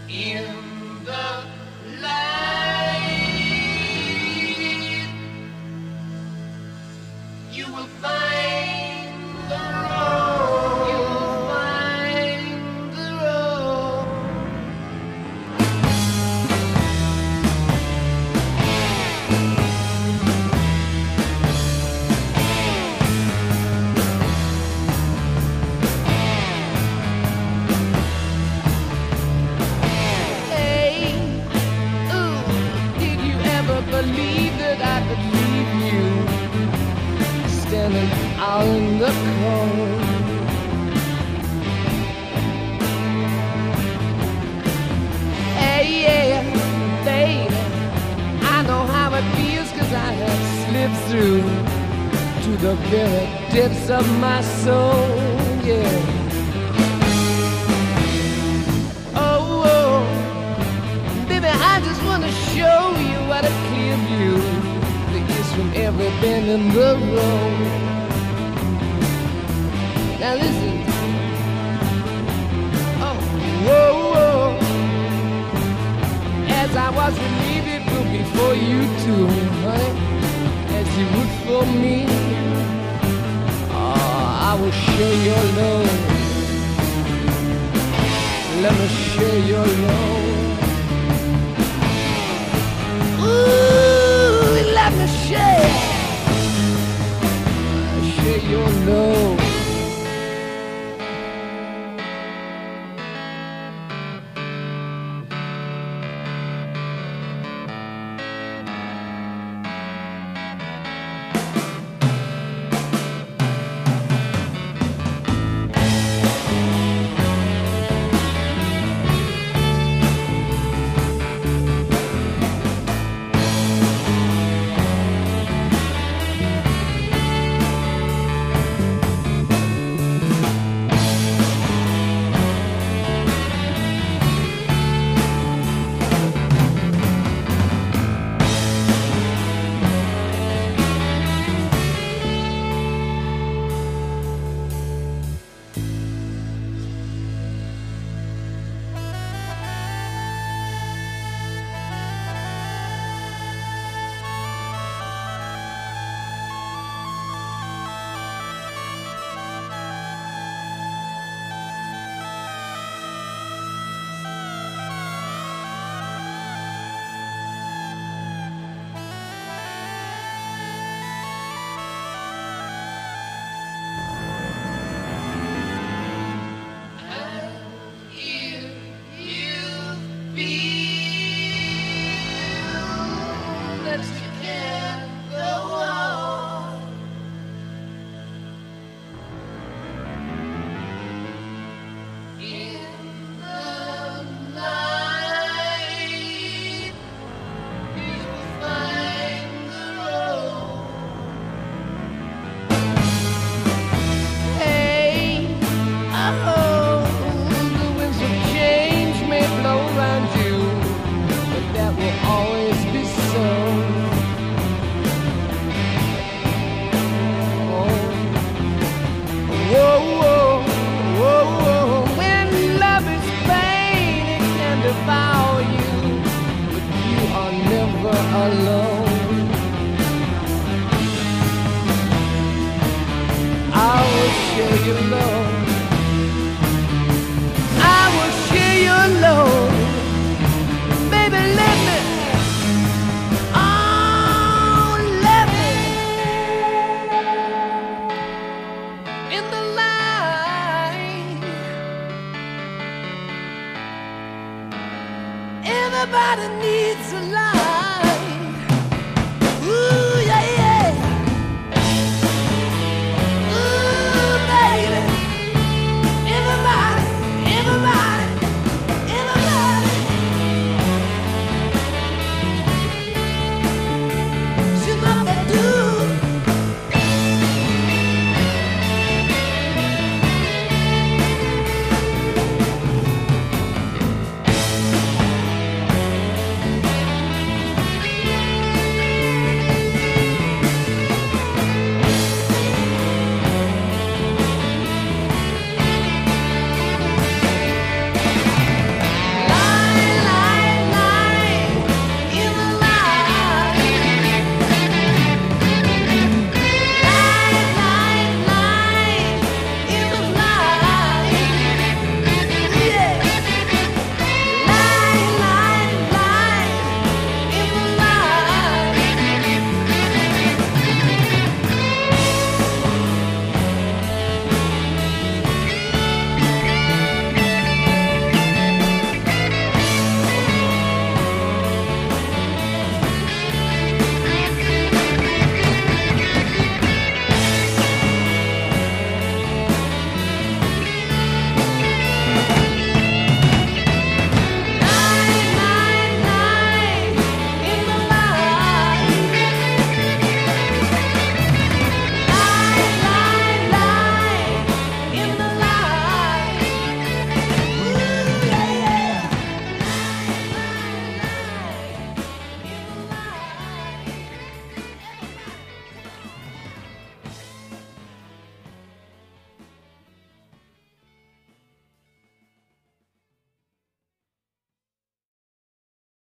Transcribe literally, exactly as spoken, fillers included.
in the light. You will find the road. You will find the road. Believe that I could leave you standing out in the cold. Hey, yeah, baby, I know how it feels, 'cause I have slipped through to the very depths of my soul, yeah. I just want to show you what a clear view there is from every bend in the road. Now listen. Oh, whoa, whoa. As I was relieved before you too, honey, as you would for me. Oh, I will share your love. Let me share your love. Ooh, let me share, share your love. Alone, I will share your love. I will share your love. Baby, let me. Oh, let me. In the light. Everybody needs a light. Ooh.